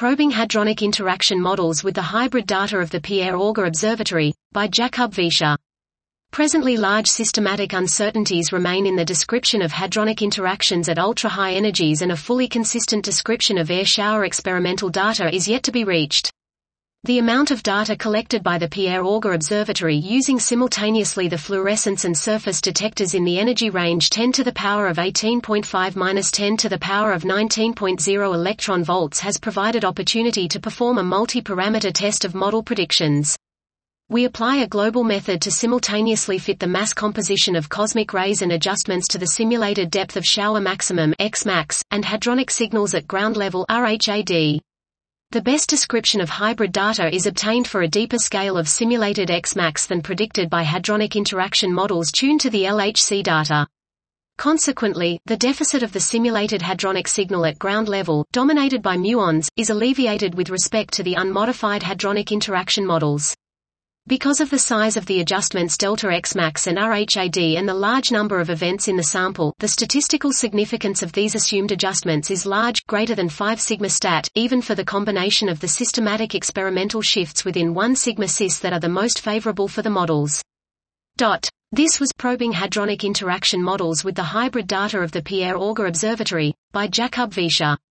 Probing Hadronic Interaction Models with the Hybrid Data of the Pierre-Auger Observatory, by Jakub Wiescher. Presently large systematic uncertainties remain in the description of hadronic interactions at ultra-high energies, and a fully consistent description of air shower experimental data is yet to be reached. The amount of data collected by the Pierre-Auger Observatory using simultaneously the fluorescence and surface detectors in the energy range 10 to the power of 18.5–10 to the power of 19.0 electron volts has provided opportunity to perform a multi-parameter test of model predictions. We apply a global method to simultaneously fit the mass composition of cosmic rays and adjustments to the simulated depth of shower maximum Xmax, and hadronic signals at ground level RHAD. The best description of hybrid data is obtained for a deeper scale of simulated Xmax than predicted by hadronic interaction models tuned to the LHC data. Consequently, the deficit of the simulated hadronic signal at ground level, dominated by muons, is alleviated with respect to the unmodified hadronic interaction models. Because of the size of the adjustments delta Xmax and RHAD and the large number of events in the sample, the statistical significance of these assumed adjustments is large, greater than 5 sigma stat, even for the combination of the systematic experimental shifts within 1 sigma cis that are the most favorable for the models. This was Probing Hadronic Interaction Models with the Hybrid Data of the Pierre-Auger Observatory, by Jakub Wiescher.